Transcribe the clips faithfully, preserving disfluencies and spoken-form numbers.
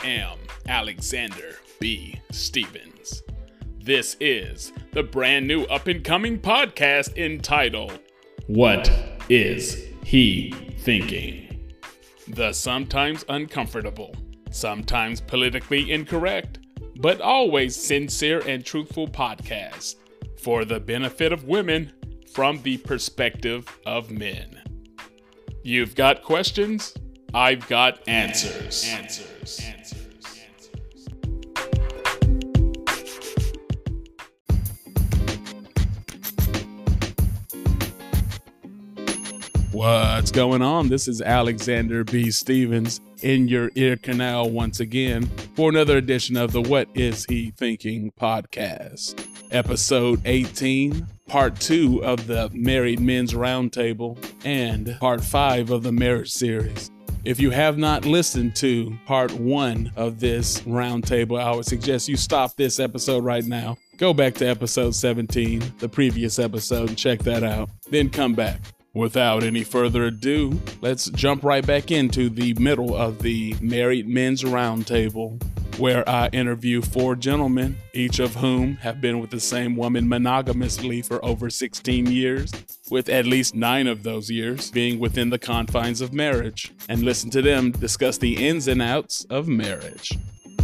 am Alexander B. Stevens. This is the brand new up-and-coming podcast entitled, What Is He Thinking? The sometimes uncomfortable, sometimes politically incorrect, but always sincere and truthful podcast for the benefit of women from the perspective of men. You've got questions? I've got answers. Answers. Answers. Answers. What's going on? This is Alexander B. Stevens in your ear canal once again for another edition of the What Is He Thinking podcast. Episode eighteen, part two of the Married Men's Roundtable, and part five of the marriage series. If you have not listened to part one of this roundtable, I would suggest you stop this episode right now. Go back to episode seventeen, the previous episode, and check that out. Then come back. Without any further ado, let's jump right back into the middle of the Married Men's Roundtable, where I interview four gentlemen, each of whom have been with the same woman monogamously for over sixteen years, with at least nine of those years being within the confines of marriage, and listen to them discuss the ins and outs of marriage.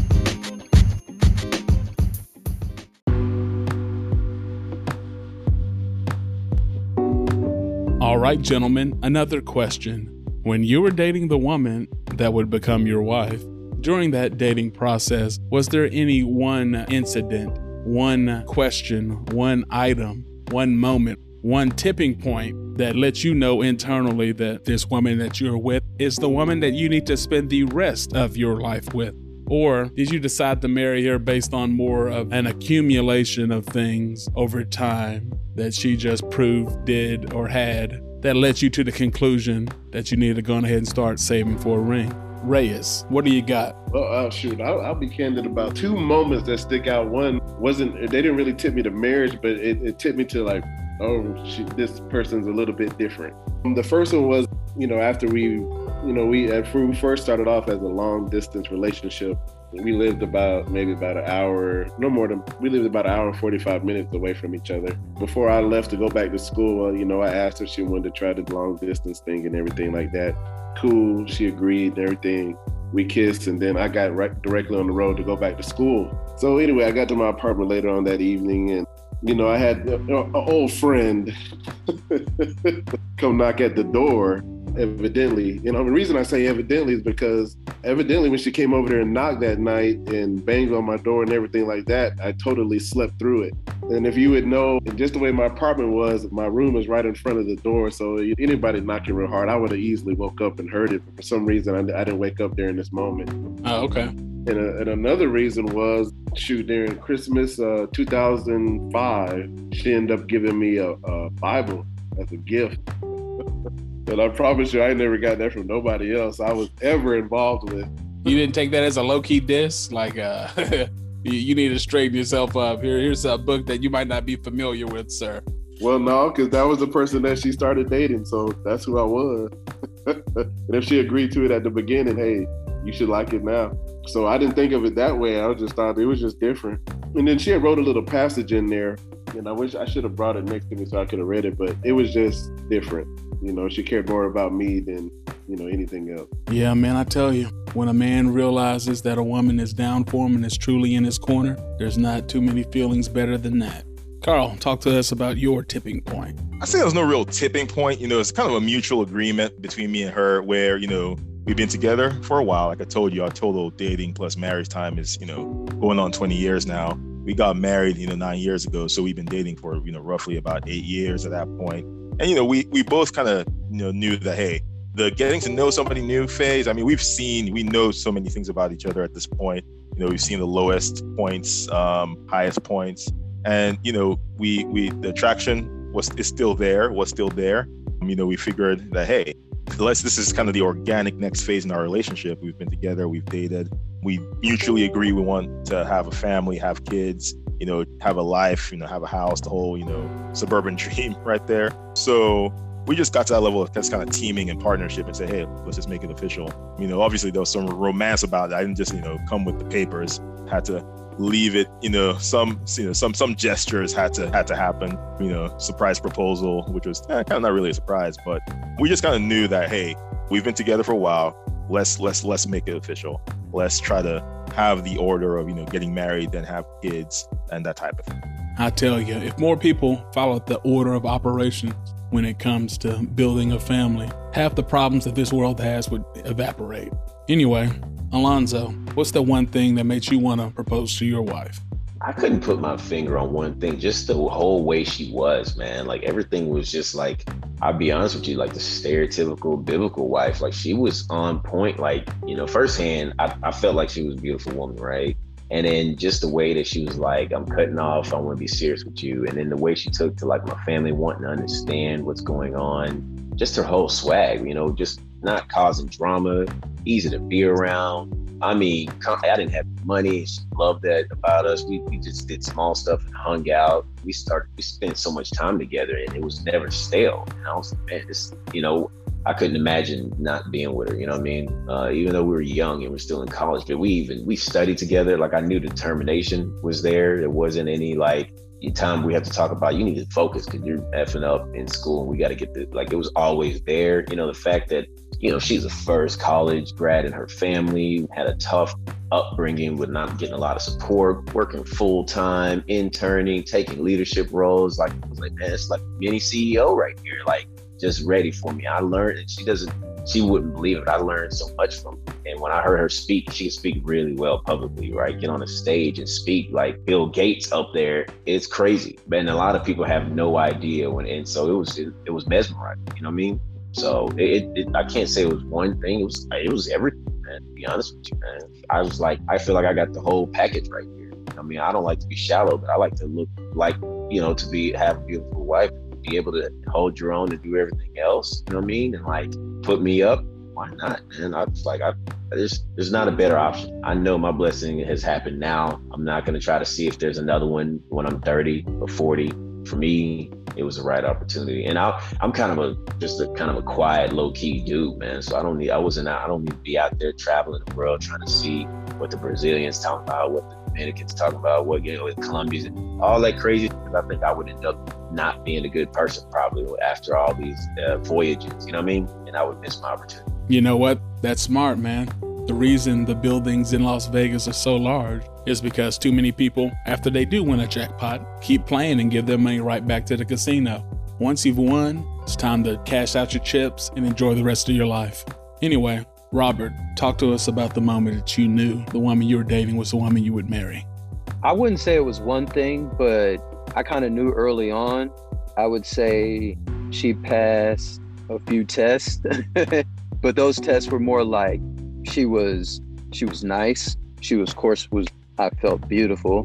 All right, gentlemen, another question. When you were dating the woman that would become your wife, during that dating process, was there any one incident, one question, one item, one moment, one tipping point that lets you know internally that this woman that you're with is the woman that you need to spend the rest of your life with? Or did you decide to marry her based on more of an accumulation of things over time that she just proved, did, or had that led you to the conclusion that you need to go ahead and start saving for a ring? Reyes, what do you got? Well, uh, shoot, I'll, I'll be candid about two moments that stick out. One wasn't, they didn't really tip me to marriage, but it, it tipped me to like, oh, she, this person's a little bit different. The first one was, you know, after we, you know, we, at, we first started off as a long distance relationship. We lived about maybe about an hour, no more than, we lived about an hour and forty-five minutes away from each other. Before I left to go back to school, uh, you know, I asked her if she wanted to try the long distance thing and everything like that. Cool, she agreed and everything. We kissed, and then I got right directly on the road to go back to school. So anyway, I got to my apartment later on that evening, and you know, I had an old friend come knock at the door. Evidently, you know, the reason I say evidently is because evidently when she came over there and knocked that night and banged on my door and everything like that, I totally slept through it. And if you would know, just the way my apartment was, my room is right in front of the door. So anybody knocking real hard, I would have easily woke up and heard it. But for some reason, I, I didn't wake up during this moment. Oh, okay. And, a, and another reason was, shoot, during Christmas uh, two thousand five, she ended up giving me a, a Bible as a gift. And I promise you, I ain't never got that from nobody else I was ever involved with. You didn't take that as a low-key diss? Like, uh, you, you need to straighten yourself up. Here, here's a book that you might not be familiar with, sir. Well, no, because that was the person that she started dating, so that's who I was. And if she agreed to it at the beginning, hey, you should like it now. So I didn't think of it that way. I just thought it was just different. And then she had wrote a little passage in there, and I wish I should have brought it next to me so I could have read it, but it was just different. You know, she cared more about me than, you know, anything else. Yeah, man, I tell you, when a man realizes that a woman is down for him and is truly in his corner, there's not too many feelings better than that. Carl, talk to us about your tipping point. I say there's no real tipping point. You know, it's kind of a mutual agreement between me and her where, you know, we've been together for a while. Like I told you, our total dating plus marriage time is, you know, going on twenty years now. We got married, you know, nine years ago. So we've been dating for, you know, roughly about eight years at that point. And, you know, we, we both kind of, you know, knew that, hey, the getting to know somebody new phase, I mean, we've seen, we know so many things about each other at this point. You know, we've seen the lowest points, um, highest points. And, you know, we, we, the attraction was, is still there, was still there. You know, we figured that, hey, let's, this is kind of the organic next phase in our relationship. We've been together, we've dated, we mutually agree we want to have a family, have kids, you know, have a life, you know, have a house, the whole, you know, suburban dream right there. So we just got to that level of that's kind of teaming and partnership and say, hey, let's just make it official. You know, obviously there was some romance about it. I didn't just, you know, come with the papers, had to leave it, you know, some, you know, some, some gestures had to, had to happen, you know, surprise proposal, which was eh, kind of not really a surprise, but we just kind of knew that, hey, we've been together for a while. Let's, let's, let's make it official. Let's try to have the order of, you know, getting married, then have kids and that type of thing. I tell you, if more people followed the order of operations when it comes to building a family, half the problems that this world has would evaporate. Anyway, Alonzo, what's the one thing that makes you want to propose to your wife? I couldn't put my finger on one thing, just the whole way she was, man. Like everything was just like, I'll be honest with you, like the stereotypical biblical wife. Like she was on point. Like, you know, firsthand, I, I felt like she was a beautiful woman, right? And then just the way that she was like, I'm cutting off, I want to be serious with you. And then the way she took to like my family wanting to understand what's going on, just her whole swag, you know, just not causing drama, easy to be around. I mean, I didn't have money. She loved that about us. We, we just did small stuff and hung out. We started, we spent so much time together and it was never stale. And I was like, man, this, you know, I couldn't imagine not being with her, you know what I mean? Uh, even though we were young and we're still in college, but we even, we studied together. Like I knew determination was there. There wasn't any like time we have to talk about, you need to focus because you're effing up in school and we got to get the, like, it was always there. You know, the fact that, you know, she's a first college grad in her family, had a tough upbringing with not getting a lot of support, working full time, interning, taking leadership roles. Like, I was like, man, it's like a mini C E O right here. Like, just ready for me. I learned, and she doesn't, she wouldn't believe it. I learned so much from her. And when I heard her speak, she could speak really well publicly, right? Get on a stage and speak like Bill Gates up there. It's crazy. And a lot of people have no idea when, and so it was, it, it was mesmerizing, you know what I mean? So it, it, I can't say it was one thing. It was, it was everything, man, to be honest with you, man. I was like, I feel like I got the whole package right here. I mean, I don't like to be shallow, but I like to look like, you know, to be, have a beautiful wife, be able to hold your own and do everything else, you know what I mean? And like, put me up, why not, man? I was like, I, there's, there's not a better option. I know my blessing has happened now. I'm not going to try to see if there's another one when I'm thirty or forty. For me, it was the right opportunity. And I, I'm kind of a, just a kind of a quiet, low key dude, man. So I don't need, I wasn't out, I don't need to be out there traveling the world trying to see what the Brazilians talking about, what the Dominicans talking about, what, you know, the Colombians, and all that crazy stuff. I think I would end up not being a good person probably after all these uh, voyages, you know what I mean? And I would miss my opportunity. You know what? That's smart, man. The reason the buildings in Las Vegas are so large is because too many people, after they do win a jackpot, keep playing and give their money right back to the casino. Once you've won, it's time to cash out your chips and enjoy the rest of your life. Anyway, Robert, talk to us about the moment that you knew the woman you were dating was the woman you would marry. I wouldn't say it was one thing, but I kind of knew early on. I would say she passed a few tests, but those tests were more like she was she was nice. She was, of course, was I felt beautiful.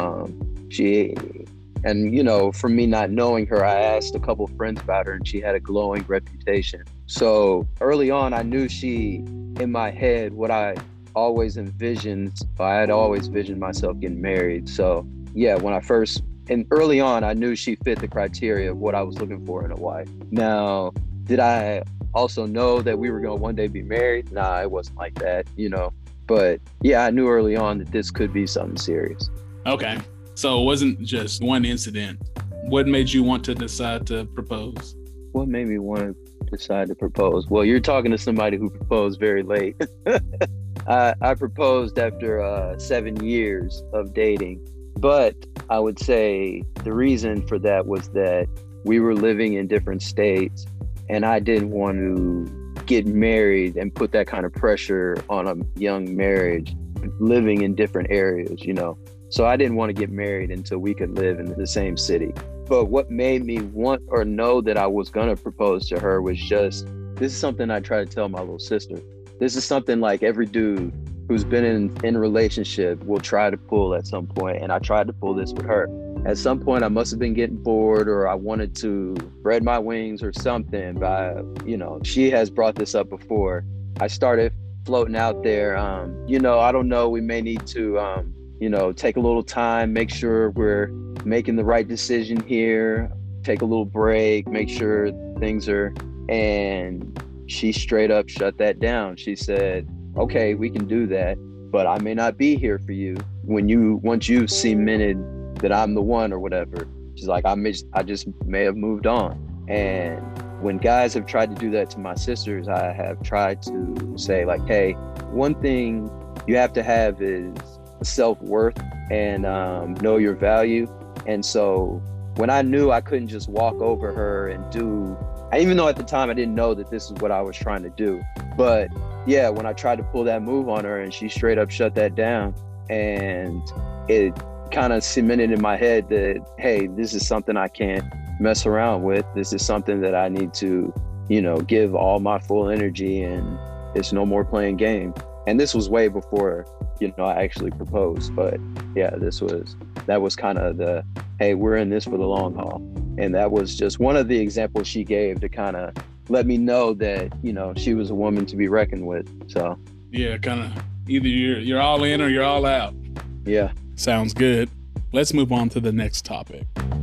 Um, she and you know, for me not knowing her, I asked a couple friends about her, and she had a glowing reputation. So early on, I knew she, in my head, what I always envisioned. I had always envisioned myself getting married. So yeah, when I first and early on, I knew she fit the criteria of what I was looking for in a wife. Now, did I also know that we were going to one day be married? Nah, it wasn't like that, you know. But yeah, I knew early on that this could be something serious. Okay. So it wasn't just one incident. What made you want to decide to propose? What made me want to decide to propose? Well, you're talking to somebody who proposed very late. I, I proposed after uh, seven years of dating. But I would say the reason for that was that we were living in different states, and I didn't want to get married and put that kind of pressure on a young marriage, living in different areas, you know. So I didn't want to get married until we could live in the same city. But what made me want or know that I was going to propose to her was just, this is something I try to tell my little sister. This is something like every dude who's been in, in a relationship will try to pull at some point, and I tried to pull this with her. At some point, I must have been getting bored, or I wanted to spread my wings or something, but, you know, she has brought this up before. I started floating out there, um, you know, I don't know, we may need to, um, you know, take a little time, make sure we're making the right decision here, take a little break, make sure things are, and she straight up shut that down. She said, okay, we can do that, but I may not be here for you when you, once you've cemented that I'm the one or whatever. She's like, I may, I just may have moved on. And when guys have tried to do that to my sisters, I have tried to say like, hey, one thing you have to have is self-worth and um, know your value. And so when I knew I couldn't just walk over her and do, even though at the time I didn't know that this is what I was trying to do, but yeah, when I tried to pull that move on her and she straight up shut that down, and it kind of cemented in my head that, hey, this is something I can't mess around with. This is something that I need to, you know, give all my full energy, and it's no more playing game. And this was way before, you know, I actually proposed. But yeah, this was, that was kind of the, hey, we're in this for the long haul. And that was just one of the examples she gave to kind of let me know that, you know, she was a woman to be reckoned with. So yeah, kind of either you're you're all in or you're all out. Yeah. Sounds good. Let's move on to the next topic.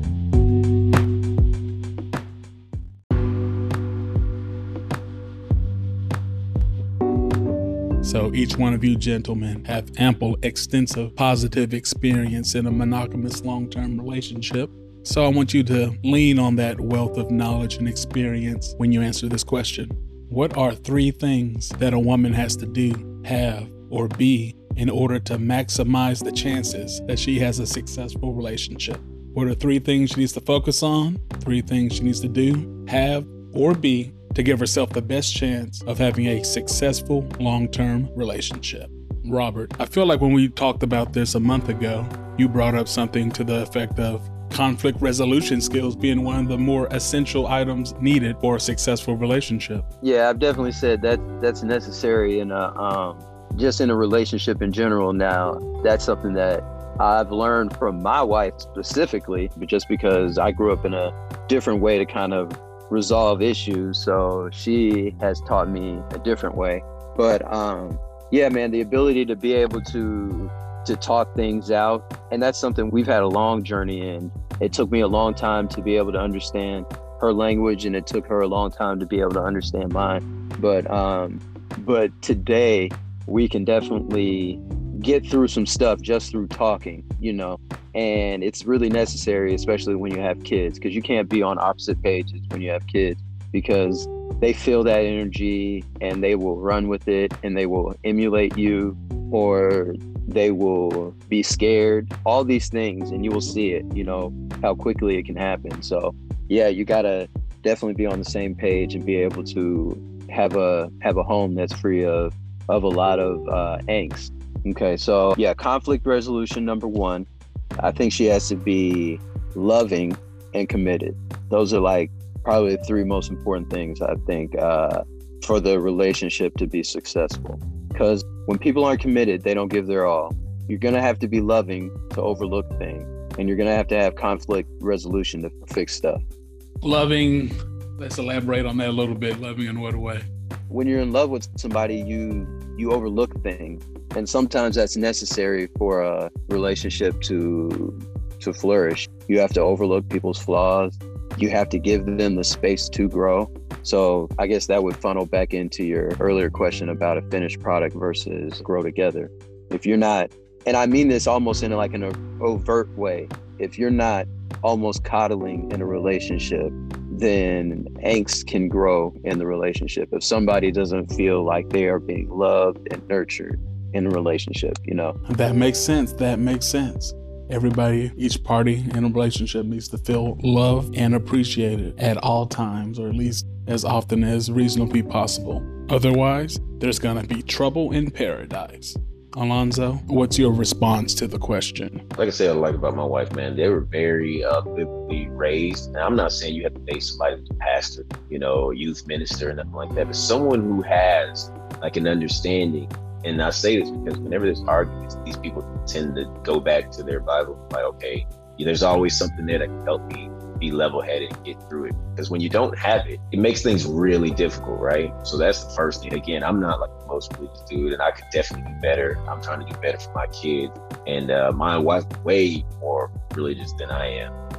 So each one of you gentlemen have ample, extensive, positive experience in a monogamous long-term relationship. So I want you to lean on that wealth of knowledge and experience when you answer this question. What are three things that a woman has to do, have, or be in order to maximize the chances that she has a successful relationship? What are three things she needs to focus on, three things she needs to do, have, or be to give herself the best chance of having a successful long-term relationship? Robert, I feel like when we talked about this a month ago, you brought up something to the effect of conflict resolution skills being one of the more essential items needed for a successful relationship. Yeah, I've definitely said that that's necessary in a, um, just in a relationship in general. Now, that's something that I've learned from my wife specifically, but just because I grew up in a different way to kind of resolve issues. So she has taught me a different way. But um, yeah, man, the ability to be able to to talk things out. And that's something we've had a long journey in. It took me a long time to be able to understand her language, and it took her a long time to be able to understand mine. But um, but today we can definitely get through some stuff just through talking, you know, and it's really necessary, especially when you have kids, because you can't be on opposite pages when you have kids, because they feel that energy and they will run with it and they will emulate you, or they will be scared, all these things, and you will see it, you know, how quickly it can happen. So yeah, you gotta definitely be on the same page and be able to have a have a home that's free of of a lot of uh, angst. Okay, so yeah, conflict resolution number one. I think she has to be loving and committed. Those are like probably the three most important things, I think, uh, for the relationship to be successful. Because when people aren't committed, they don't give their all. You're gonna have to be loving to overlook things, and you're gonna have to have conflict resolution to fix stuff. Loving, let's elaborate on that a little bit. Loving in what way? When you're in love with somebody, you you overlook things. And sometimes that's necessary for a relationship to to flourish. You have to overlook people's flaws. You have to give them the space to grow. So I guess that would funnel back into your earlier question about a finished product versus grow together. If you're not, and I mean this almost in like an overt way, if you're not almost coddling in a relationship, then angst can grow in the relationship. If somebody doesn't feel like they are being loved and nurtured in a relationship, you know. That makes sense. That makes sense. Everybody, each party in a relationship needs to feel loved and appreciated at all times, or at least as often as reasonably possible. Otherwise, there's gonna be trouble in paradise. Alonzo, what's your response to the question? Like I said, I like about my wife, man, they were very uh, biblically raised. Now, I'm not saying you have to date somebody who's a pastor, you know, youth minister and nothing like that, but someone who has like an understanding. And I say this because whenever there's arguments, these people tend to go back to their Bible, like, okay, there's always something there that can help me be level-headed and get through it. Because when you don't have it, it makes things really difficult, right? So that's the first thing. Again, I'm not like the most religious dude, and I could definitely do better. I'm trying to do better for my kids. And uh, my wife is way more religious than I am.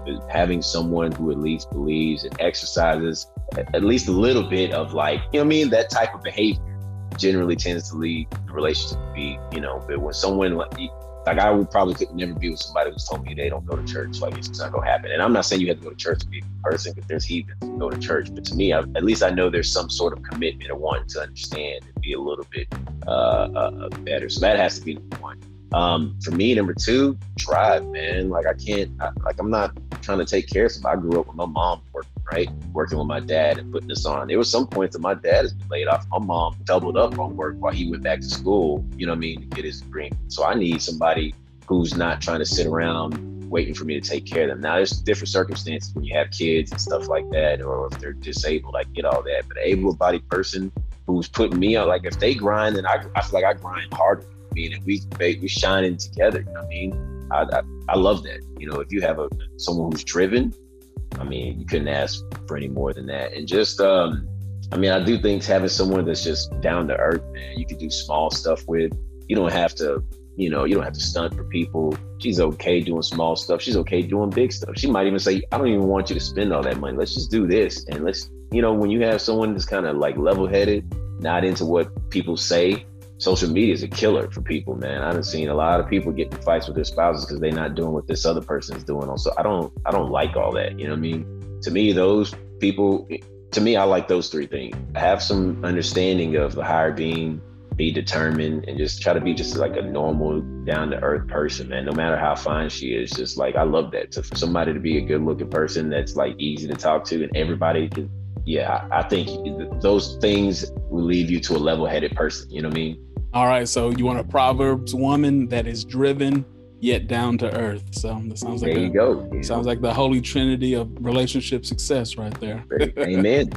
But having someone who at least believes and exercises at least a little bit of like, you know what I mean, that type of behavior generally tends to lead the relationship to be, you know, but when someone like, like I would probably could never be with somebody who's told me they don't go to church. Like it's not gonna happen. And I'm not saying you have to go to church to be a good person, because there's heathens who go to church. But to me, I, at least I know there's some sort of commitment or wanting to understand and be a little bit uh, uh, better. So that has to be number one. Um, for me, number two, drive, man. Like I can't, I, like I'm not trying to take care of somebody. I grew up with my mom working, right? Working with my dad and putting this on. There was some points that my dad has been laid off. My mom doubled up on work while he went back to school, you know what I mean, to get his degree. So I need somebody who's not trying to sit around waiting for me to take care of them. Now there's different circumstances when you have kids and stuff like that, or if they're disabled, I get all that. But an able-bodied person who's putting me out, like if they grind, then I, I feel like I grind harder. I mean, and we we shining together. You know what I mean? I, I I love that. You know, if you have a someone who's driven, I mean, you couldn't ask for any more than that. And just, um, I mean, I do think having someone that's just down to earth, man, you can do small stuff with. You don't have to, you know, you don't have to stunt for people. She's okay doing small stuff. She's okay doing big stuff. She might even say, I don't even want you to spend all that money. Let's just do this. And let's, you know, when you have someone that's kind of like level-headed, not into what people say, social media is a killer for people, man. I've seen a lot of people get in fights with their spouses because they're not doing what this other person is doing. Also, I don't, I don't like all that. You know what I mean? To me, those people, to me, I like those three things. Have some understanding of the higher being, be determined, and just try to be just like a normal, down to earth person, man. No matter how fine she is, just like, I love that. So for somebody to be a good looking person that's like easy to talk to and everybody can, yeah, I, I think those things will lead you to a level headed person. You know what I mean? All right, so you want a Proverbs woman that is driven yet down to earth. So that sounds like there you a, go. You sounds know? like the holy trinity of relationship success right there. Amen.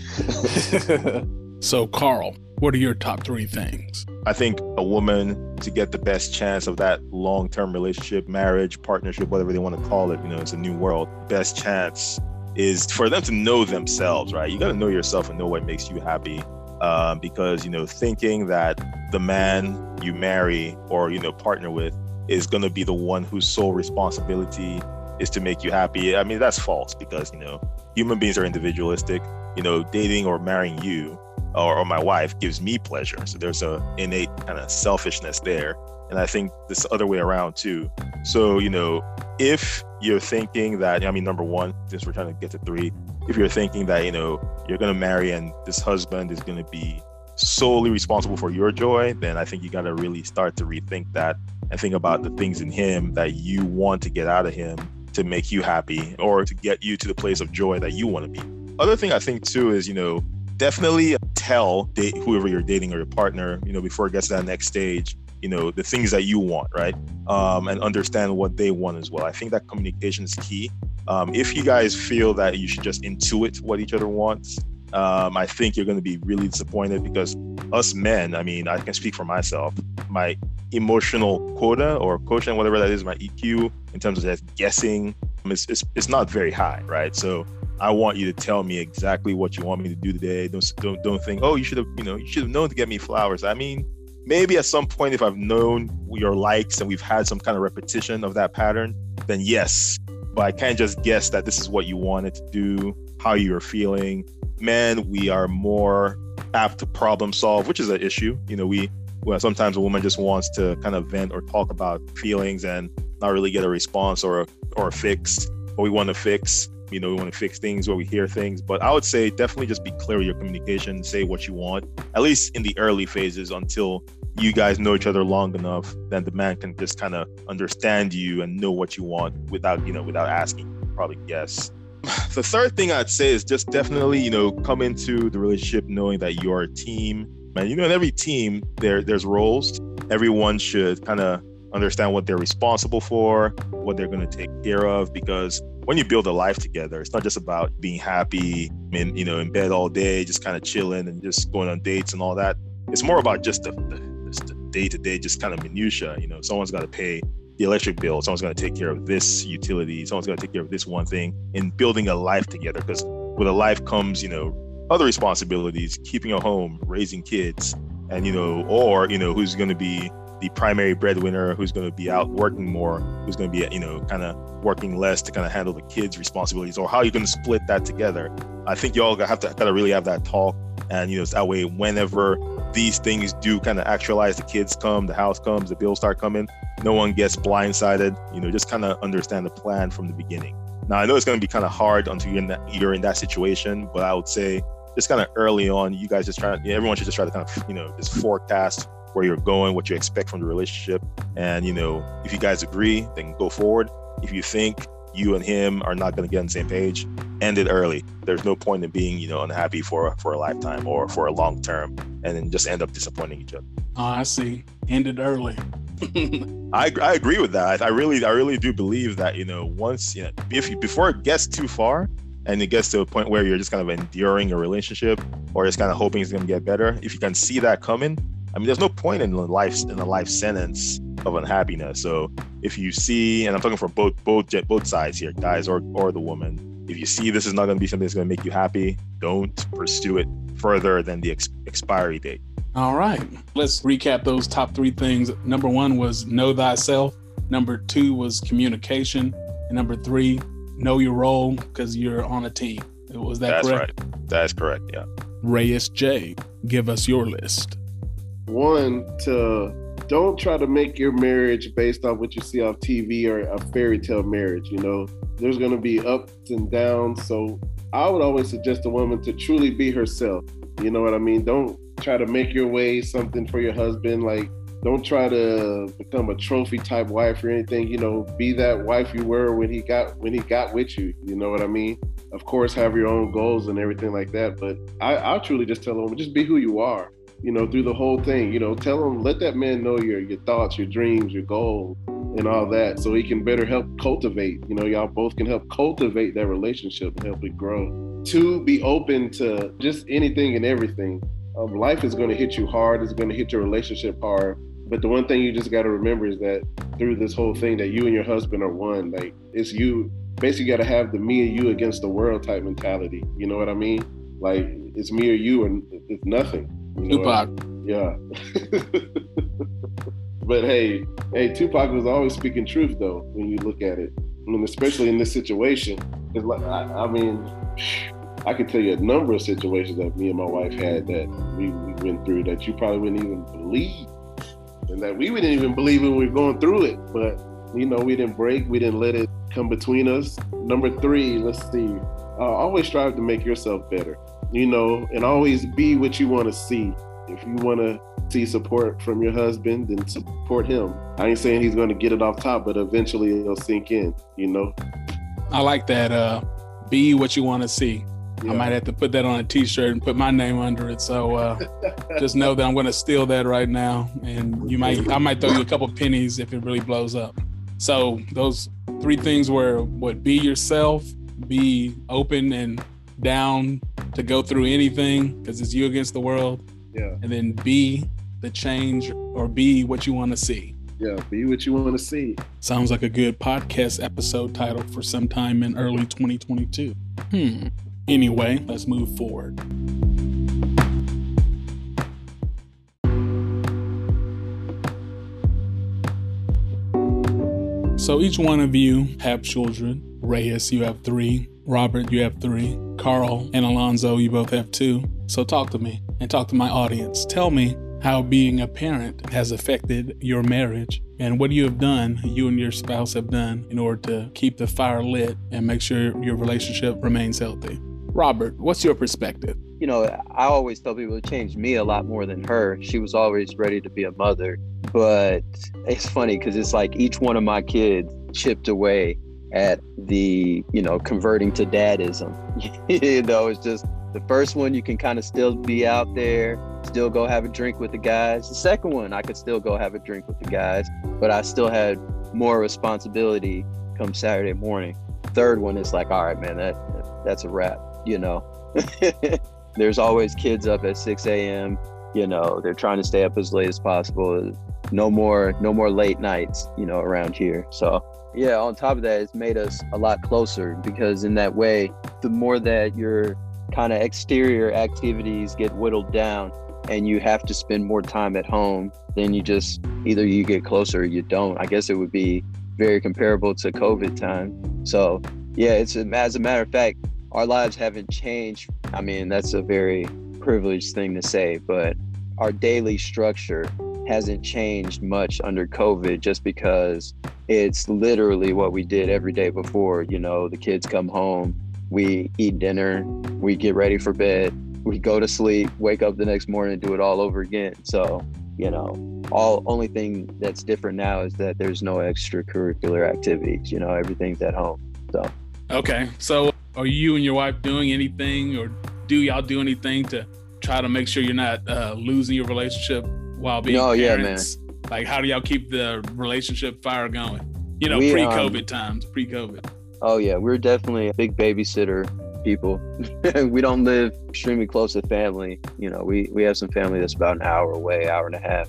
So Carl, what are your top three things? I think a woman, to get the best chance of that long-term relationship, marriage, partnership, whatever they want to call it, you know, it's a new world. Best chance is for them to know themselves, right? You got to know yourself and know what makes you happy. Um, because, you know, thinking that the man you marry or, you know, partner with is going to be the one whose sole responsibility is to make you happy. I mean, that's false, because, you know, human beings are individualistic. You know, dating or marrying you or, or my wife gives me pleasure. So there's a innate kind of selfishness there. And I think this other way around too. So, you know, if you're thinking that, I mean, number one, since we're trying to get to three, if you're thinking that, you know, you're going to marry and this husband is going to be solely responsible for your joy, then I think you got to really start to rethink that and think about the things in him that you want to get out of him to make you happy or to get you to the place of joy that you want to be. Other thing I think too is, you know, definitely tell date, whoever you're dating or your partner, you know, before it gets to that next stage, you know, the things that you want, right? Um, and understand what they want as well. I think that communication is key. Um, if you guys feel that you should just intuit what each other wants, um, I think you're going to be really disappointed, because us men, I mean, I can speak for myself, my emotional quota or quotient, whatever that is, my E Q in terms of just guessing, it's, it's, it's not very high, right? So I want you to tell me exactly what you want me to do today. Don't don't, don't think, oh, you should have, you know, you should have known to get me flowers. I mean, maybe at some point, if I've known your likes and we've had some kind of repetition of that pattern, then yes. But I can't just guess that this is what you wanted to do, how you're feeling. Men, we are more apt to problem solve, which is an issue. You know, we well, sometimes a woman just wants to kind of vent or talk about feelings and not really get a response or a, or a fix. Or we want to fix, you know, we want to fix things or we hear things. But I would say definitely just be clear with your communication, say what you want, at least in the early phases, until you guys know each other long enough, then the man can just kind of understand you and know what you want without, you know, without asking, probably guess. The third thing I'd say is just definitely, you know, come into the relationship knowing that you're a team. And, you know, in every team, there there's roles. Everyone should kind of understand what they're responsible for, what they're going to take care of, because when you build a life together, it's not just about being happy in, you know, in bed all day, just kind of chilling and just going on dates and all that. It's more about just the, the the day-to-day, just kind of minutia. You know, someone's got to pay the electric bill, someone's going to take care of this utility, someone's going to take care of this one thing, and building a life together. Because with a life comes, you know, other responsibilities, keeping a home, raising kids, and, you know, or, you know, who's going to be the primary breadwinner who's going to be out working more, who's going to be, you know, kind of working less to kind of handle the kids' responsibilities, or how you're going to split that together. I think y'all have to kind of really have that talk. And, you know, that way, whenever these things do kind of actualize, the kids come, the house comes, the bills start coming, no one gets blindsided. You know, just kind of understand the plan from the beginning. Now, I know it's going to be kind of hard until you're in that, you're in that situation, but I would say just kind of early on, you guys just try, everyone should just try to kind of, you know, just forecast where you're going, what you expect from the relationship. And, you know, if you guys agree, then go forward. If you think you and him are not going to get on the same page, end it early. There's no point in being, you know, unhappy for, for a lifetime or for a long term, and then just end up disappointing each other. Oh, I see. End it early. I, I agree with that. I really I really do believe that, you know, once, you know, if you, before it gets too far and it gets to a point where you're just kind of enduring a relationship or just kind of hoping it's going to get better, if you can see that coming, I mean, there's no point in a life in a life sentence of unhappiness. So if you see, and I'm talking for both both both sides here, guys or or the woman, if you see this is not going to be something that's going to make you happy, don't pursue it further than the ex- expiry date. All right, let's recap those top three things. Number one was know thyself. Number two was communication. And number three, know your role because you're on a team. Was that That's correct? right. That's correct, yeah. Reyes J, give us your list. One, to don't try to make your marriage based on what you see on T V or a fairy tale marriage. You know, there's going to be ups and downs. So I would always suggest a woman to truly be herself. You know what I mean? Don't try to make your way something for your husband. Like, don't try to become a trophy type wife or anything. You know, be that wife you were when he got when he got with you. You know what I mean? Of course, have your own goals and everything like that. But I, I'll truly just tell a woman, just be who you are. You know, through the whole thing. You know, tell him, let that man know your your thoughts, your dreams, your goals, and all that, so he can better help cultivate. You know, y'all both can help cultivate that relationship and help it grow. Two, be open to just anything and everything. Um, life is going to hit you hard. It's going to hit your relationship hard. But the one thing you just got to remember is that through this whole thing, that you and your husband are one. Like, it's you. Basically, got to have the me and you against the world type mentality. You know what I mean? Like, it's me or you, and it's nothing. You know, Tupac. Yeah. But hey, hey, Tupac was always speaking truth, though, when you look at it. I mean, especially in this situation. It's like, I, I mean, I could tell you a number of situations that me and my wife had that we, we went through that you probably wouldn't even believe. And that we wouldn't even believe when we were going through it. But, you know, we didn't break. We didn't let it come between us. Number three, let's see. Uh, always strive to make yourself better, you know, and always be what you want to see. If you want to see support from your husband, then support him. I ain't saying he's going to get it off top, but eventually it'll sink in, you know? I like that. Uh, be what you want to see. Yeah. I might have to put that on a t-shirt and put my name under it. So uh, just know that I'm going to steal that right now. And you might, I might throw you a couple pennies if it really blows up. So those three things were what, be yourself, be open and down to go through anything because it's you against the world. Yeah. And then be the change or be what you want to see. Yeah, be what you want to see. Sounds like a good podcast episode title for sometime in early twenty twenty-two. Hmm. Anyway, let's move forward. So each one of you have children. Reyes, you have three. Robert, you have three. Carl and Alonzo, you both have two. So talk to me and talk to my audience. Tell me how being a parent has affected your marriage and what you have done, you and your spouse have done in order to keep the fire lit and make sure your relationship remains healthy. Robert, what's your perspective? You know, I always tell people it changed me a lot more than her. She was always ready to be a mother. But it's funny because it's like each one of my kids chipped away at the, you know, converting to dadism. You know, it's just the first one, you can kind of still be out there, still go have a drink with the guys. The second one, I could still go have a drink with the guys, but I still had more responsibility come Saturday morning. Third one is like, all right, man, that that's a wrap, you know. There's always kids up at six a.m. You know, they're trying to stay up as late as possible. No more, no more late nights, you know, around here. So yeah, on top of that, it's made us a lot closer because in that way, the more that your kind of exterior activities get whittled down and you have to spend more time at home, then you just either you get closer or you don't. I guess it would be very comparable to COVID time. So yeah, it's as a matter of fact, our lives haven't changed. I mean, that's a very privileged thing to say, but our daily structure hasn't changed much under COVID, just because it's literally what we did every day before. You know, the kids come home, we eat dinner, we get ready for bed, we go to sleep, wake up the next morning, do it all over again. So, you know, all only thing that's different now is that there's no extracurricular activities. You know, everything's at home. So okay, so are you and your wife doing anything, or do y'all do anything to try to make sure you're not uh, losing your relationship while being no, parents? Yeah, man. Like, how do y'all keep the relationship fire going? You know, we, pre-COVID um, times, pre-COVID. Oh yeah, we're definitely a big babysitter people. We don't live extremely close to family. You know, we, we have some family that's about an hour away, hour and a half.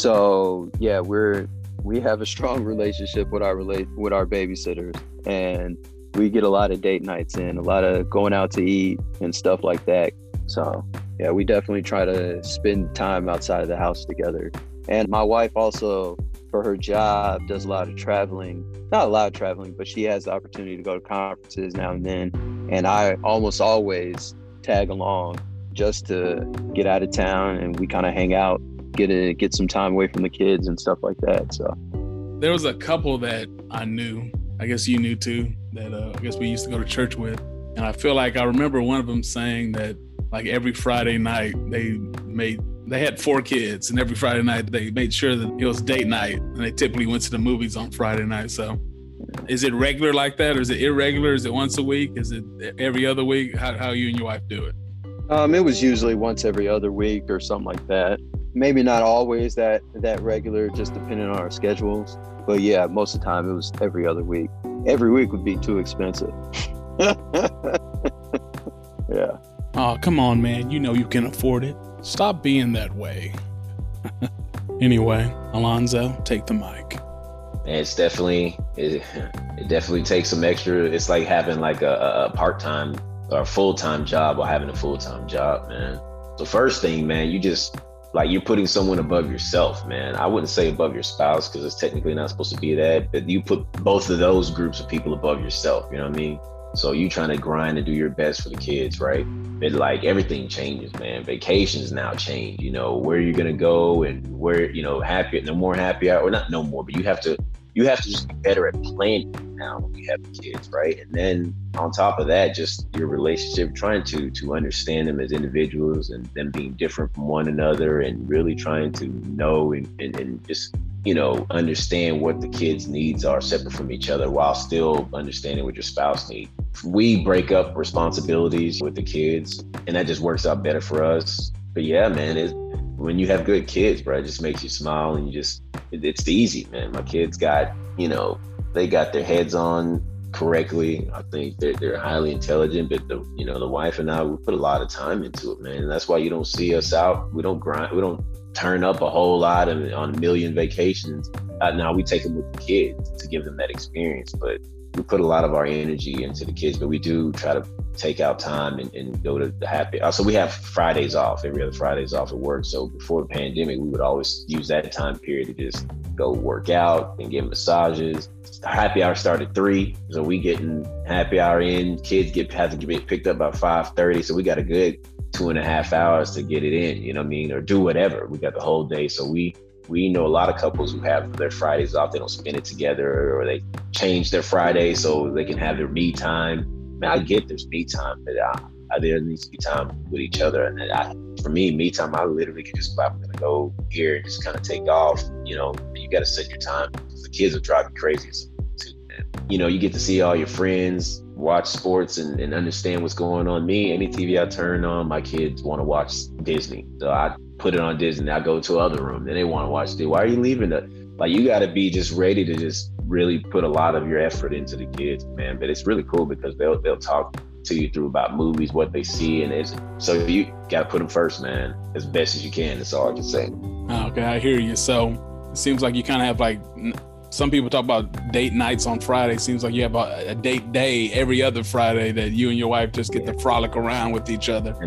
So yeah, we're we have a strong relationship with our relate with our babysitters, and we get a lot of date nights in, a lot of going out to eat and stuff like that. So yeah, we definitely try to spend time outside of the house together. And my wife also, for her job, does a lot of traveling. Not a lot of traveling, but she has the opportunity to go to conferences now and then. And I almost always tag along just to get out of town, and we kind of hang out, get a, get some time away from the kids and stuff like that. So there was a couple that I knew, I guess you knew too, that uh, I guess we used to go to church with. And I feel like I remember one of them saying that like every Friday night they made, they had four kids, and every Friday night they made sure that it was date night, and they typically went to the movies on Friday night. So is it regular like that, or is it irregular? Is it once a week? Is it every other week? How, how you and your wife do it? Um, it was usually once every other week or something like that. Maybe not always that, that regular, just depending on our schedules. But yeah, most of the time it was every other week. Every week would be too expensive. Yeah. Oh, come on, man. You know you can afford it. Stop being that way. Anyway, Alonzo, take the mic. And it's definitely, it, it definitely takes some extra. It's like having like a, a part-time or full-time job, or having a full-time job, man. So first thing, man, you just, like, you're putting someone above yourself, man. I wouldn't say above your spouse, because it's technically not supposed to be that, but you put both of those groups of people above yourself, you know what I mean? So you trying to grind and do your best for the kids, right? But like, everything changes, man. Vacations now change, you know, where you're gonna go and where, you know, happy, no more happy hour, or not no more, but you have to, you have to just be better at planning now when you have kids, right? And then on top of that, just your relationship, trying to to understand them as individuals and them being different from one another, and really trying to know and, and, and just, you know, understand what the kids' needs are separate from each other, while still understanding what your spouse needs. We break up responsibilities with the kids, and that just works out better for us. But yeah, man, it, when you have good kids, bro, it just makes you smile, and you just, it, it's easy, man. My kids got, you know, they got their heads on correctly. I think they're, they're highly intelligent, but the, you know, the wife and I, we put a lot of time into it, man. And that's why you don't see us out. We don't grind. We don't turn up a whole lot of, on a million vacations. Uh, now we take them with the kids to give them that experience, but we put a lot of our energy into the kids, but we do try to take out time and, and go to the happy. Also, we have Fridays off, every other Fridays off at work. So before the pandemic, we would always use that time period to just go work out and get massages. The happy hour started at three. So we getting happy hour in, kids get have to get picked up by five thirty. So we got a good two and a half hours to get it in, you know what I mean? Or do whatever. We got the whole day. So we, we know a lot of couples who have their Fridays off. They don't spend it together, or they change their Friday so they can have their me time. Man, I get there's me time, but I, I, there needs to be time with each other. And I, for me, me time, I literally can just, I'm gonna go here and just kind of take off. You know, you got to set your time, because the kids will drive you crazy. Too, man. You know, you get to see all your friends, watch sports, and, and understand what's going on. Me, any T V I turn on, my kids want to watch Disney, so I put it on Disney. I go to other room, then they want to watch Disney. Why are you leaving? The like, you got to be just ready to just really put a lot of your effort into the kids, man. But it's really cool, because they'll they'll talk to you through about movies, what they see, and it's so you got to put them first, man, as best as you can. That's all I can say. Okay, I hear you. So it seems like you kind of have, like, some people talk about date nights on Friday. Seems like you have a, a date day every other Friday that you and your wife just get Yeah. to frolic around with each other. And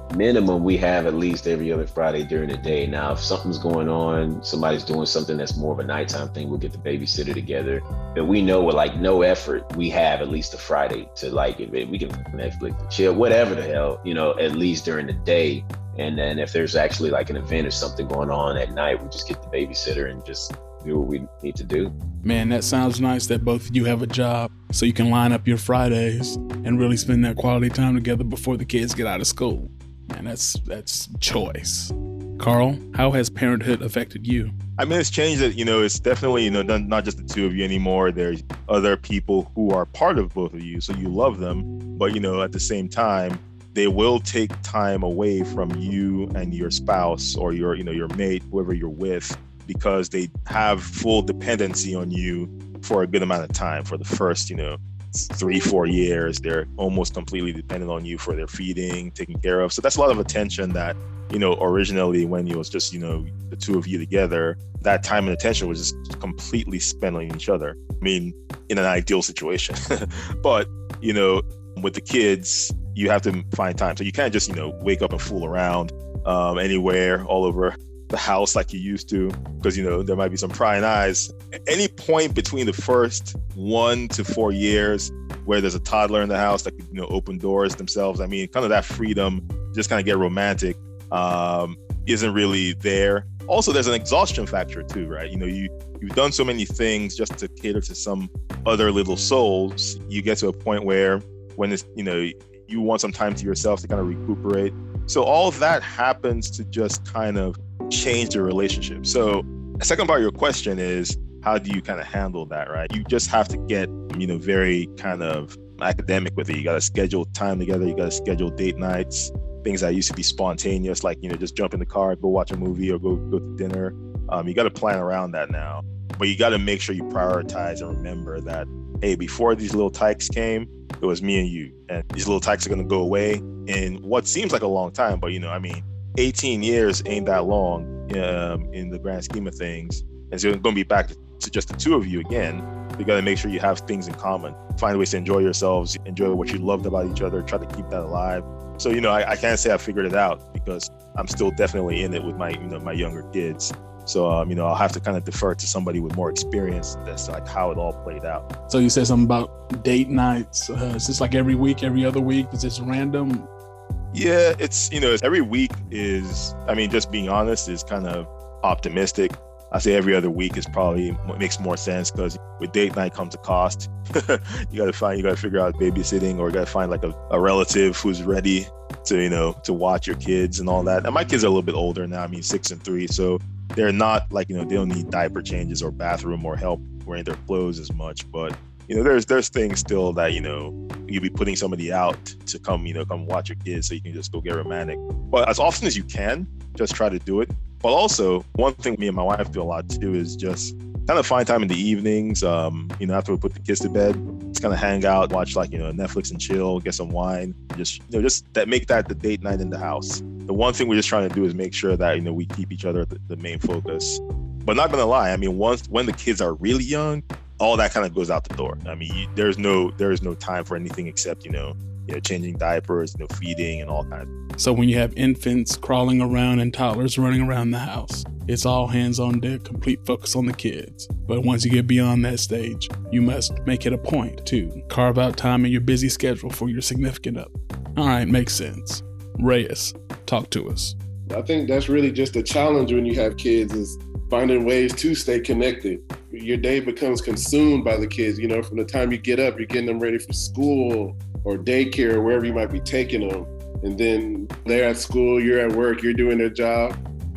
minimum, we have at least every other Friday during the day. Now, if something's going on, somebody's doing something that's more of a nighttime thing, we'll get the babysitter together. But we know with like no effort, we have at least a Friday to like, if we can Netflix and chill, whatever the hell, you know, at least during the day. And then if there's actually like an event or something going on at night, we just get the babysitter and just do what we need to do. Man, that sounds nice that both of you have a job so you can line up your Fridays and really spend that quality time together before the kids get out of school. Man, that's that's choice. Carl, how has parenthood affected you? I mean, it's changed it. You know, it's definitely, you know, not just the two of you anymore. There's other people who are part of both of you. So you love them. But, you know, at the same time, they will take time away from you and your spouse or your, you know, your mate, whoever you're with, because they have full dependency on you for a good amount of time. For the first, you know, three, four years, they're almost completely dependent on you for their feeding, taking care of. So that's a lot of attention that, you know, originally when it was just, you know, the two of you together, that time and attention was just completely spent on each other. I mean, in an ideal situation. But, you know, with the kids, you have to find time. So you can't just, you know, wake up and fool around um, anywhere, all over the house like you used to, because, you know, there might be some prying eyes. At any point between the first one to four years where there's a toddler in the house that could, you know, open doors themselves, I mean, kind of that freedom, just kind of get romantic, um, isn't really there. Also, there's an exhaustion factor too, right? You know, you, you've done so many things just to cater to some other little souls. You get to a point where when it's, you know, you want some time to yourself to kind of recuperate. So all of that happens to just kind of change the relationship. So the second part of your question is, how do you kind of handle that, right? You just have to get, you know, very kind of academic with it. You got to schedule time together. You got to schedule date nights, things that used to be spontaneous, like, you know, just jump in the car, go watch a movie or go, go to dinner. Um, you got to plan around that now, but you got to make sure you prioritize and remember that, hey, before these little tykes came, it was me and you, and these little tykes are going to go away in what seems like a long time, but, you know, I mean, eighteen years ain't that long um, in the grand scheme of things. And so it's going to be back to, to just the two of you again. You got to make sure you have things in common, find ways to enjoy yourselves, enjoy what you loved about each other, try to keep that alive. So, you know, I, I can't say I figured it out because I'm still definitely in it with my, you know, my younger kids. So, um, you know, I'll have to kind of defer to somebody with more experience as to like how it all played out. So you said something about date nights. Uh, is this like every week, every other week? Is this random? Yeah, it's, you know, every week is, I mean, just being honest, is kind of optimistic. I say every other week is probably makes more sense because with date night comes a cost. You got to find, you got to figure out babysitting, or you got to find like a, a relative who's ready to, you know, to watch your kids and all that. And my kids are a little bit older now. I mean, six and three. So they're not like, you know, they don't need diaper changes or bathroom or help wearing their clothes as much. But, you know, there's there's things still that, you know, you'll be putting somebody out to come, you know, come watch your kids so you can just go get romantic. But as often as you can, just try to do it. But also, one thing me and my wife do a lot too is just kind of find time in the evenings, um, you know, after we put the kids to bed, just kind of hang out, watch like, you know, Netflix and chill, get some wine, just, you know, just that make that the date night in the house. The one thing we're just trying to do is make sure that, you know, we keep each other the, the main focus. But not gonna lie, I mean, once when the kids are really young, all that kind of goes out the door. I mean, you, there's no there is no time for anything except, you know, you know, changing diapers, you know, feeding and all kinds. So when you have infants crawling around and toddlers running around the house, it's all hands on deck, complete focus on the kids. But once you get beyond that stage, you must make it a point to carve out time in your busy schedule for your significant other. All right, makes sense. Reyes, talk to us. I think that's really just a challenge when you have kids, is finding ways to stay connected. Your day becomes consumed by the kids. You know, from the time you get up, you're getting them ready for school or daycare or wherever you might be taking them. And then they're at school, you're at work, you're doing their job.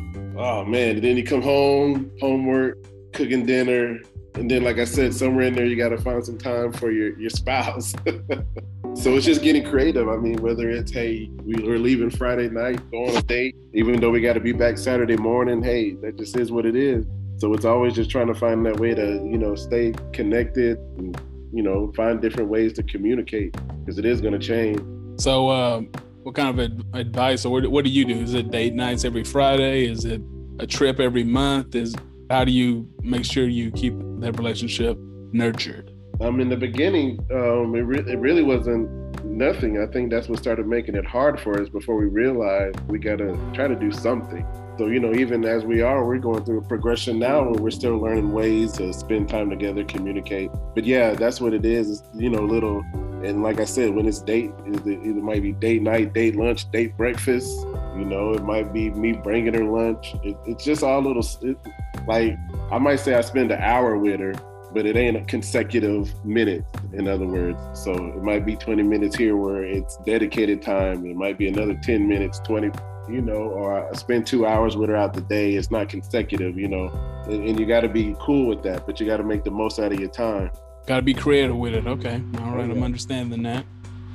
Oh man, and then you come home, homework, cooking dinner. And then, like I said, somewhere in there, you got to find some time for your, your spouse. So it's just getting creative. I mean, whether it's, hey, we're leaving Friday night, go on a date, even though we got to be back Saturday morning, hey, that just is what it is. So it's always just trying to find that way to, you know, stay connected and, you know, find different ways to communicate, because it is going to change. So, um, what kind of ad- advice, or what, what do you do? Is it date nights every Friday? Is it a trip every month? Is how do you make sure you keep that relationship nurtured? Um, in the beginning, um, it, re- it really wasn't nothing. I think that's what started making it hard for us before we realized we got to try to do something. So, you know, even as we are, we're going through a progression now where we're still learning ways to spend time together, communicate. But yeah, that's what it is. It's, you know, little, and like I said, when it's date, it, it might be date night, date lunch, date breakfast. You know, it might be me bringing her lunch. It, it's just all little, it, like, I might say I spend an hour with her, but it ain't a consecutive minutes, in other words. So it might be twenty minutes here where it's dedicated time. It might be another ten minutes, twenty, you know, or I spend two hours with her out the day. It's not consecutive, you know, and, and you got to be cool with that, but you got to make the most out of your time. Got to be creative with it. Okay. All right. Oh, yeah. I'm understanding that.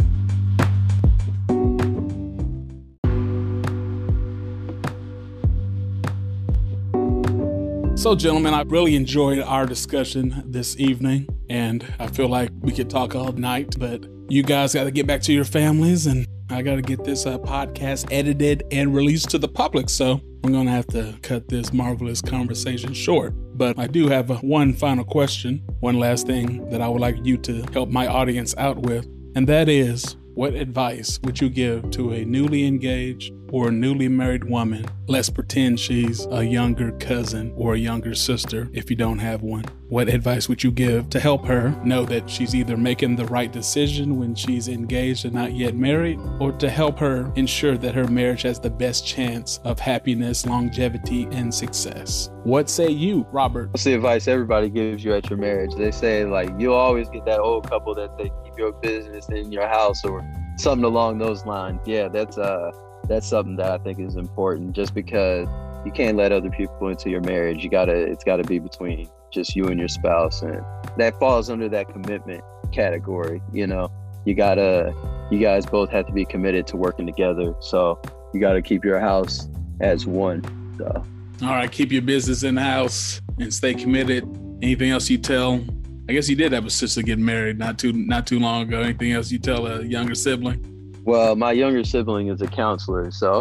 So, gentlemen, I really enjoyed our discussion this evening, and I feel like we could talk all night, but you guys got to get back to your families, and I got to get this uh, podcast edited and released to the public. So I'm going to have to cut this marvelous conversation short. But I do have a, one final question, one last thing that I would like you to help my audience out with, and that is, what advice would you give to a newly engaged or newly married woman? Let's pretend she's a younger cousin or a younger sister if you don't have one. What advice would you give to help her know that she's either making the right decision when she's engaged and not yet married, or to help her ensure that her marriage has the best chance of happiness, longevity, and success? What say you, Robert? That's the advice everybody gives you at your marriage. They say, like, you'll always get that old couple that say, keep your business in your house, or something along those lines. Yeah, that's uh that's something that I think is important, just because you can't let other people into your marriage. You gotta, it's gotta be between just you and your spouse, and that falls under that commitment category. You know, you gotta, you guys both have to be committed to working together. So you gotta keep your house as one. So. All right, keep your business in the house and stay committed. Anything else you tell? I guess you did have a sister get married not too not too long ago. Anything else you tell a younger sibling? Well, my younger sibling is a counselor, so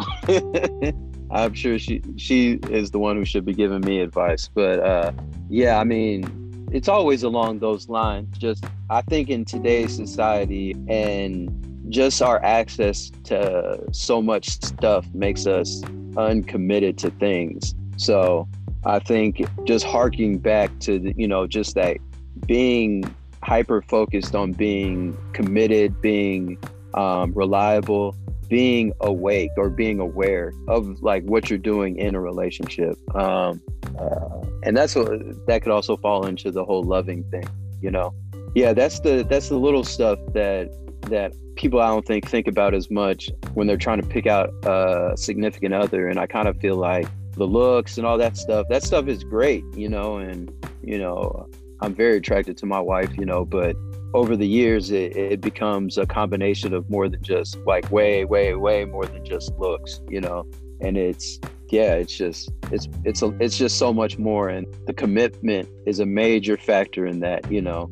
I'm sure she she is the one who should be giving me advice. But uh, yeah, I mean, it's always along those lines. Just, I think in today's society and just our access to so much stuff makes us uncommitted to things. So I think just harking back to the, you know, just that being hyper focused on being committed, being um, reliable, being awake or being aware of like what you're doing in a relationship. Um, uh, and that's what, that could also fall into the whole loving thing, you know? Yeah, that's the, that's the little stuff that, that people I don't think think about as much when they're trying to pick out a significant other. And I kind of feel like the looks and all that stuff, that stuff is great, you know, and, you know, I'm very attracted to my wife, you know, but over the years, it, it becomes a combination of more than just like way, way, way more than just looks, you know, and it's, yeah, it's just, it's, it's, a, it's just so much more. And the commitment is a major factor in that, you know,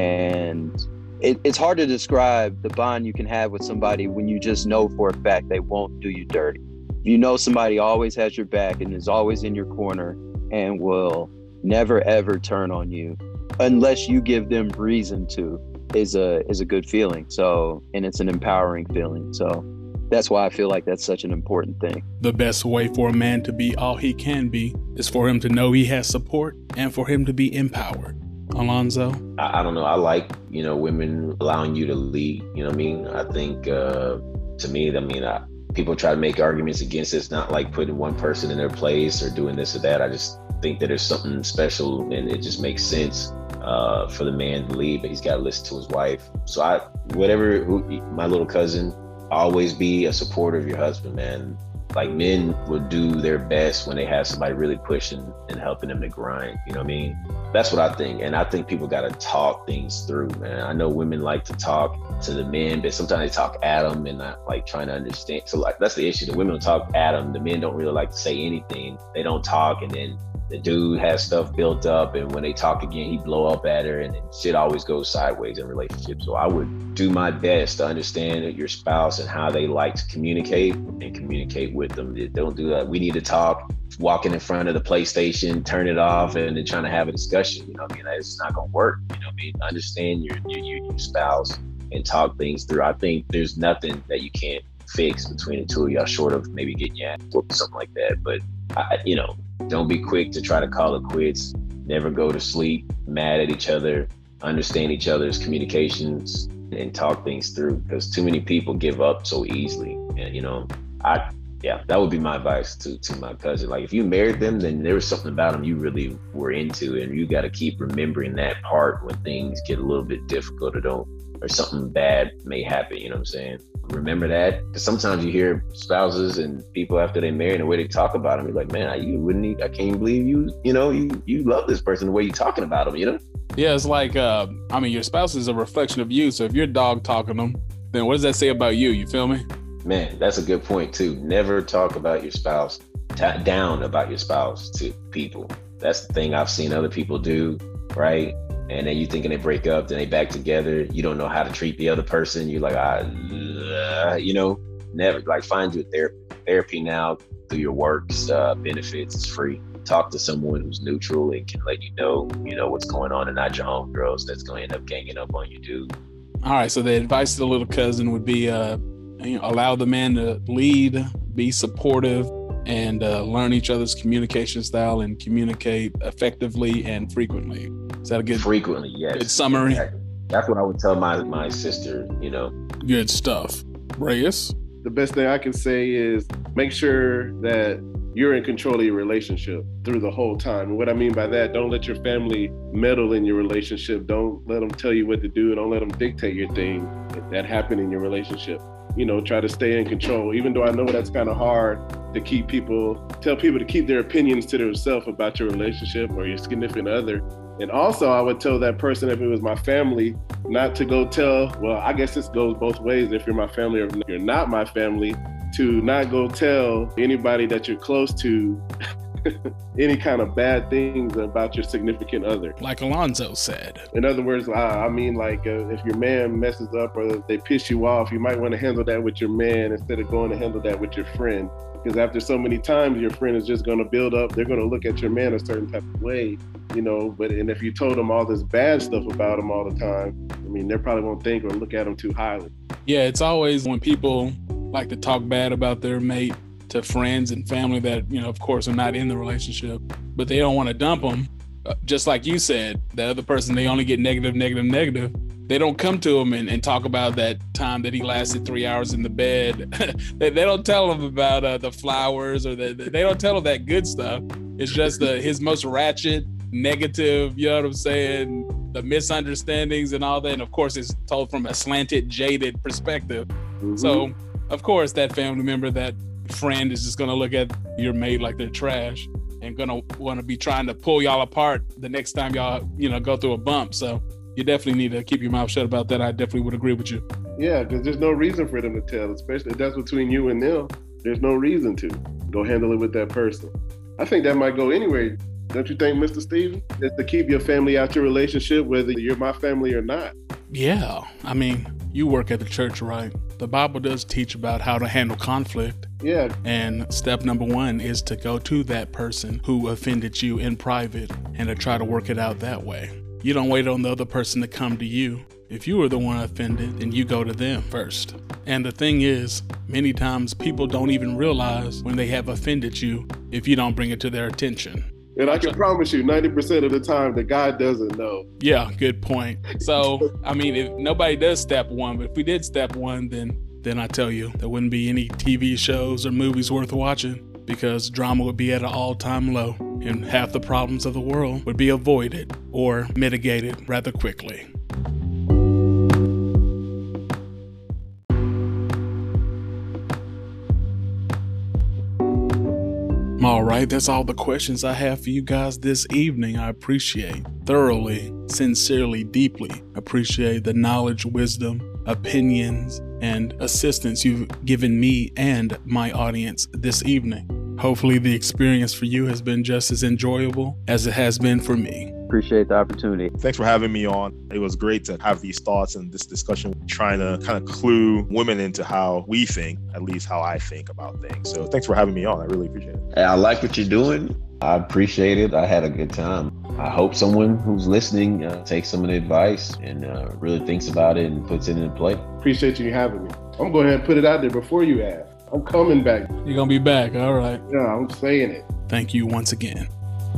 and it, it's hard to describe the bond you can have with somebody when you just know for a fact they won't do you dirty. You know, somebody always has your back and is always in your corner and will never, ever turn on you unless you give them reason to, is a is a good feeling. So, and it's an empowering feeling. So that's why I feel like that's such an important thing. The best way for a man to be all he can be is for him to know he has support and for him to be empowered. Alonzo? I, I don't know. I like, you know, women allowing you to lead. You know what I mean? I think uh, to me, I mean, I, people try to make arguments against it. It's not like putting one person in their place or doing this or that. I just think that there's something special and it just makes sense uh, for the man to lead, but he's got to listen to his wife. So I, whatever, who, my little cousin, always be a supporter of your husband, man. Like, men will do their best when they have somebody really pushing and helping them to grind. You know what I mean? That's what I think. And I think people got to talk things through, man. I know women like to talk to the men, but sometimes they talk at them and not like trying to understand. So like, that's the issue. The women will talk at them. The men don't really like to say anything. They don't talk, and then the dude has stuff built up, and when they talk again, he blow up at her, and then shit always goes sideways in relationships. So I would do my best to understand your spouse and how they like to communicate, and communicate with them. Don't do that. We need to talk, walking in front of the PlayStation, turn it off, and then trying to have a discussion. You know what I mean? It's not gonna work. You know what I mean? Understand your your, your spouse and talk things through. I think there's nothing that you can't fix between the two of y'all, short of maybe getting your ass whooped or something like that. But I, you know, don't be quick to try to call it quits. Never go to sleep mad at each other. Understand each other's communications and talk things through, because too many people give up so easily. And you know, I yeah, that would be my advice to to my cousin. Like, if you married them, then there was something about them you really were into, and you got to keep remembering that part when things get a little bit difficult or don't, or something bad may happen. You know what I'm saying? Remember that, because sometimes you hear spouses and people after they marry, and the way they talk about them, you're like, man, I, you wouldn't, even, I can't believe you, you know, you you love this person the way you're talking about them, you know? Yeah, it's like, uh, I mean, your spouse is a reflection of you. So if you're dog talking them, then what does that say about you? You feel me? Man, that's a good point too. Never talk about your spouse, t- down about your spouse to people. That's the thing I've seen other people do, right? And then you thinking they break up, then they back together. You don't know how to treat the other person. You're like, ah, uh, you know, never. Like, find your therapy. Therapy now through your works, uh, benefits, is free. Talk to someone who's neutral and can let you know, you know, what's going on, and not your homegirls that's going to end up ganging up on you, dude. All right. So the advice to the little cousin would be, uh, you know, allow the man to lead, be supportive, and uh, learn each other's communication style and communicate effectively and frequently. Is that a good frequently? Yes. Good summary. Exactly. That's what I would tell my my sister. You know. Good stuff. Reyes? The best thing I can say is make sure that you're in control of your relationship through the whole time. And what I mean by that, don't let your family meddle in your relationship. Don't let them tell you what to do. Don't let them dictate your thing that happened in your relationship. You know, try to stay in control, even though I know that's kind of hard to keep people, tell people to keep their opinions to themselves about your relationship or your significant other. And also, I would tell that person, if it was my family, not to go tell, well, I guess this goes both ways. If you're my family or if you're not my family, to not go tell anybody that you're close to any kind of bad things about your significant other. Like Alonzo said. In other words, I, I mean, like, uh, if your man messes up or they piss you off, you might want to handle that with your man instead of going to handle that with your friend. Because after so many times, your friend is just going to build up, they're going to look at your man a certain type of way, you know, but and if you told them all this bad stuff about him all the time, I mean, they probably won't think or look at him too highly. Yeah, it's always when people like to talk bad about their mate to friends and family that, you know, of course, are not in the relationship, but they don't want to dump them. Uh, just like you said, the other person, they only get negative, negative, negative. They don't come to him and, and talk about that time that he lasted three hours in the bed. they, they don't tell him about uh, the flowers or the, they don't tell him that good stuff. It's just the, his most ratchet, negative, you know what I'm saying, the misunderstandings and all that. And of course, it's told from a slanted, jaded perspective. Mm-hmm. So, of course, that family member, that friend is just going to look at your mate like they're trash and going to want to be trying to pull y'all apart the next time y'all, you know, go through a bump. So you definitely need to keep your mouth shut about that. I definitely would agree with you. Yeah, because there's no reason for them to tell, especially if that's between you and them. There's no reason to. Go handle it with that person. I think that might go anyway. Don't you think, Mister Steven? Just to keep your family out your relationship, whether you're my family or not. Yeah. I mean, you work at the church, right? The Bible does teach about how to handle conflict. Yeah. And step number one is to go to that person who offended you in private and to try to work it out that way. You don't wait on the other person to come to you. If you were the one offended, then you go to them first. And the thing is, many times people don't even realize when they have offended you if you don't bring it to their attention. And I can promise you, ninety percent of the time, the guy doesn't know. Yeah, good point. So, I mean, if nobody does step one, but if we did step one, then then I tell you, there wouldn't be any T V shows or movies worth watching, because drama would be at an all-time low and half the problems of the world would be avoided or mitigated rather quickly. All right, that's all the questions I have for you guys this evening. I appreciate, thoroughly, sincerely, deeply appreciate the knowledge, wisdom, opinions, and assistance you've given me and my audience this evening. Hopefully the experience for you has been just as enjoyable as it has been for me. Appreciate the opportunity. Thanks for having me on. It was great to have these thoughts and this discussion, trying to kind of clue women into how we think, at least how I think about things. So thanks for having me on. I really appreciate it. I like what you're doing. I appreciate it. I had a good time. I hope someone who's listening uh, takes some of the advice and uh, really thinks about it and puts it into play. Appreciate you having me. I'm going ahead and put it out there before you ask. I'm coming back. You're going to be back. All right. Yeah, I'm saying it. Thank you once again.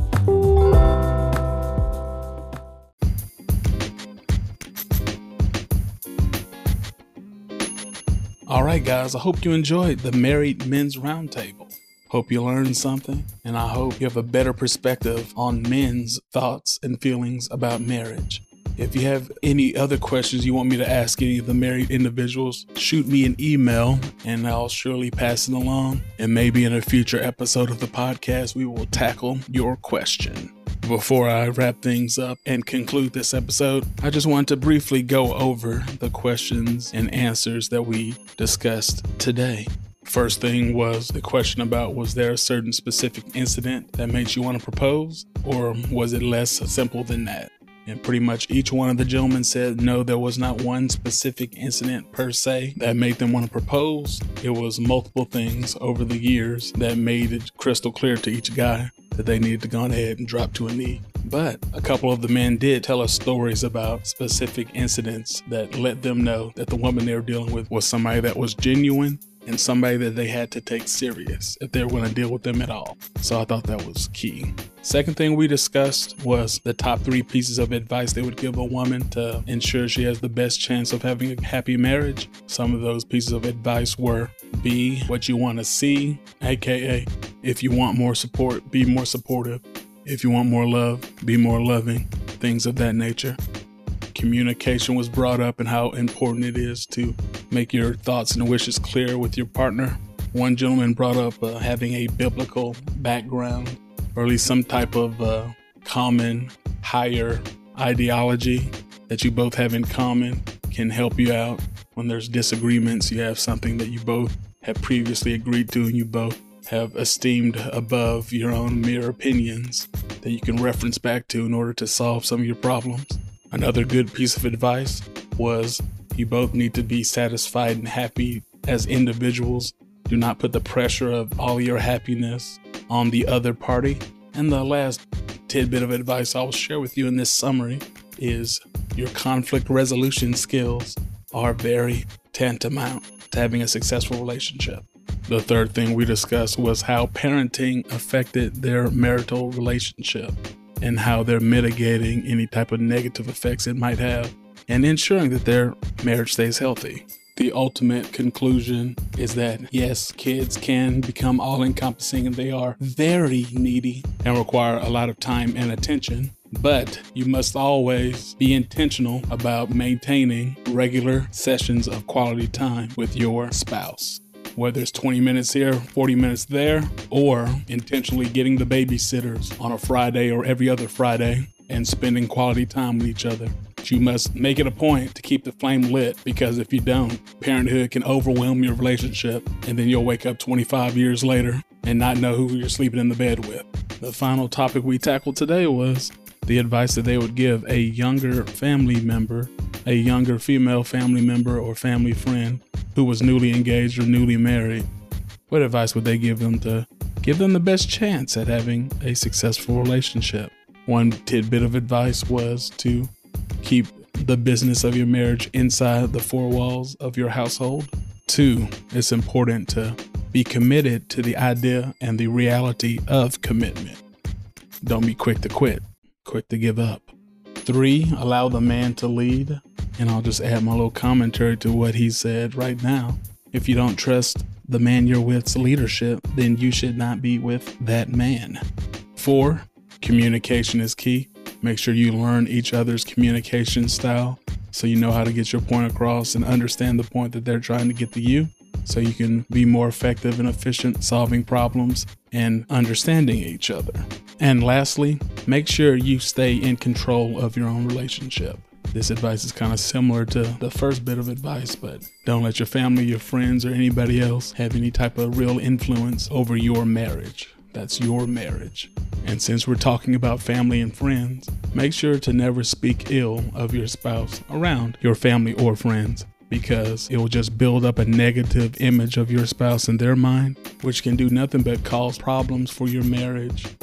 All right, guys, I hope you enjoyed the Married Men's Roundtable. Hope you learned something, and I hope you have a better perspective on men's thoughts and feelings about marriage. If you have any other questions you want me to ask any of the married individuals, shoot me an email, and I'll surely pass it along. And maybe in a future episode of the podcast, we will tackle your question. Before I wrap things up and conclude this episode, I just want to briefly go over the questions and answers that we discussed today. First thing was the question about, was there a certain specific incident that made you want to propose, or was it less simple than that? And pretty much each one of the gentlemen said no, there was not one specific incident per se that made them want to propose. It was multiple things over the years that made it crystal clear to each guy that they needed to go ahead and drop to a knee. But a couple of the men did tell us stories about specific incidents that let them know that the woman they were dealing with was somebody that was genuine and somebody that they had to take serious if they were going to deal with them at all. So I thought that was key. Second thing we discussed was the top three pieces of advice they would give a woman to ensure she has the best chance of having a happy marriage. Some of those pieces of advice were: be what you want to see, aka if you want more support, be more supportive. If you want more love, be more loving, things of that nature. Communication was brought up and how important it is to make your thoughts and wishes clear with your partner. One gentleman brought up uh, having a biblical background, or at least some type of uh, common higher ideology that you both have in common can help you out when there's disagreements. You have something that you both have previously agreed to and you both have esteemed above your own mere opinions that you can reference back to in order to solve some of your problems. Another good piece of advice was you both need to be satisfied and happy as individuals. Do not put the pressure of all your happiness on the other party. And the last tidbit of advice I will share with you in this summary is your conflict resolution skills are very tantamount to having a successful relationship. The third thing we discussed was how parenting affected their marital relationship and how they're mitigating any type of negative effects it might have and ensuring that their marriage stays healthy. The ultimate conclusion is that yes, kids can become all-encompassing and they are very needy and require a lot of time and attention, but you must always be intentional about maintaining regular sessions of quality time with your spouse. Whether it's twenty minutes here, forty minutes there, or intentionally getting the babysitters on a Friday or every other Friday and spending quality time with each other. You must make it a point to keep the flame lit, because if you don't, parenthood can overwhelm your relationship and then you'll wake up twenty-five years later and not know who you're sleeping in the bed with. The final topic we tackled today was the advice that they would give a younger family member, a younger female family member or family friend who was newly engaged or newly married. What advice would they give them to give them the best chance at having a successful relationship? One tidbit of advice was to keep the business of your marriage inside the four walls of your household. Two, it's important to be committed to the idea and the reality of commitment. Don't be quick to quit, quick to give up. Three, allow the man to lead. And I'll just add my little commentary to what he said right now. If you don't trust the man you're with's leadership, then you should not be with that man. Four, communication is key. Make sure you learn each other's communication style so you know how to get your point across and understand the point that they're trying to get to you, so you can be more effective and efficient solving problems and understanding each other. And lastly, make sure you stay in control of your own relationship. This advice is kind of similar to the first bit of advice, but don't let your family, your friends, or anybody else have any type of real influence over your marriage. That's your marriage. And since we're talking about family and friends, make sure to never speak ill of your spouse around your family or friends, because it will just build up a negative image of your spouse in their mind, which can do nothing but cause problems for your marriage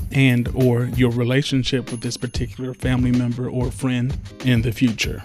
and or your relationship with this particular family member or friend in the future.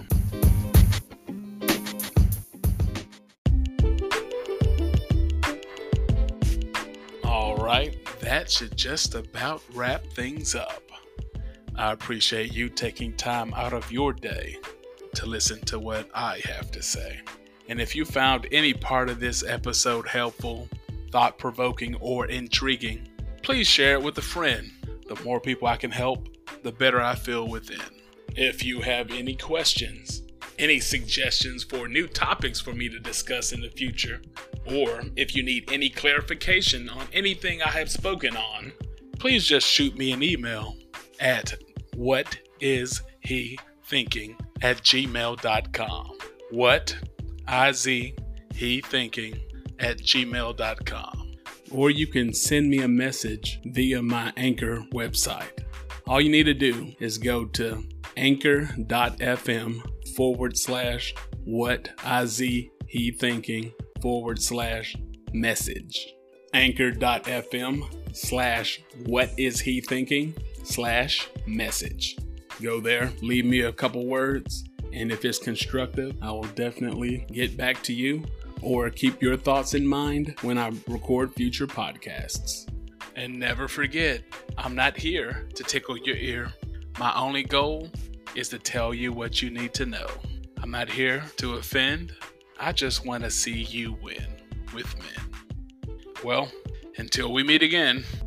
All right, that should just about wrap things up. I appreciate you taking time out of your day to listen to what I have to say. And if you found any part of this episode helpful, thought-provoking, or intriguing, please share it with a friend. The more people I can help, the better I feel within. If you have any questions, any suggestions for new topics for me to discuss in the future, or if you need any clarification on anything I have spoken on, please just shoot me an email at whatishethinking at gmail dot com. What is he thinking at gmail dot com. Or you can send me a message via my Anchor website. All you need to do is go to anchor.fm forward slash what is he thinking forward slash message. Anchor.fm slash what is he thinking slash message. Go there, leave me a couple words, and if it's constructive, I will definitely get back to you or keep your thoughts in mind when I record future podcasts. And never forget, I'm not here to tickle your ear. My only goal is to tell you what you need to know. I'm not here to offend. I just want to see you win with men. Well, until we meet again,